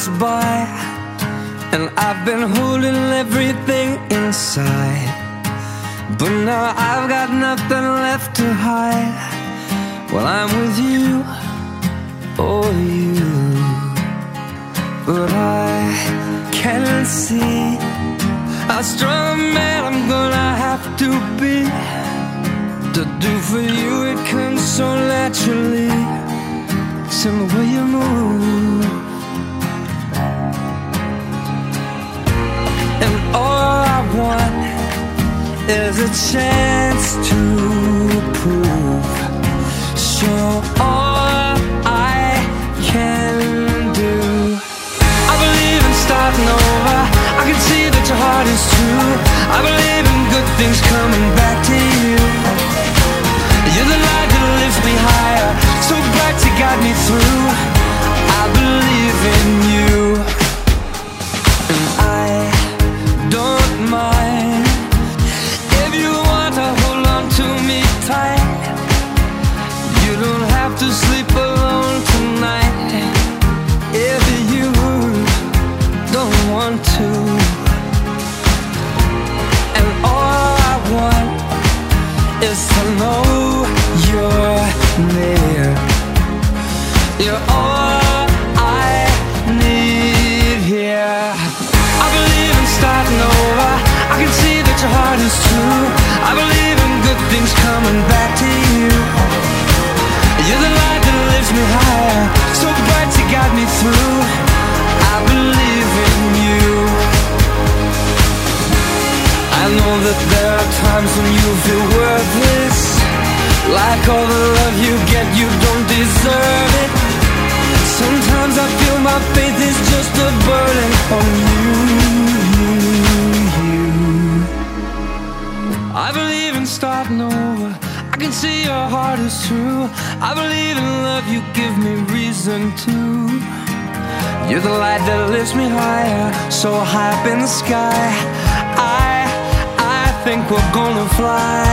by, and I've been holding everything inside, but now I've got nothing left to hide. Well, I'm with you, oh you, but I can't see how strong a man I'm gonna have to be to do for you. It comes so naturally, it's in the way you move. And all I want is a chance to prove, show all I can do. I believe in starting over, I can see that your heart is true. I believe in good things coming back to you. You're the light that lifts me higher, so bright you got me through. I believe in you, and I don't mind if you want to hold on to me tight. You don't have to sleep alone tonight if you don't want to. And all I want is to know you're near. You're all I need here. I believe in starting over, I can see that your heart is true. I believe in good things coming back to you. You're the light that lifts me higher, so bright you got me through. I believe in you. I know that there are times when you feel worthless, like all the love you get, you don't deserve it. Sometimes I feel my faith is just a burden on you. I believe in starting over, I can see your heart is true. I believe in love, you give me reason to. You're the light that lifts me higher, so high up in the sky. I think we're gonna fly.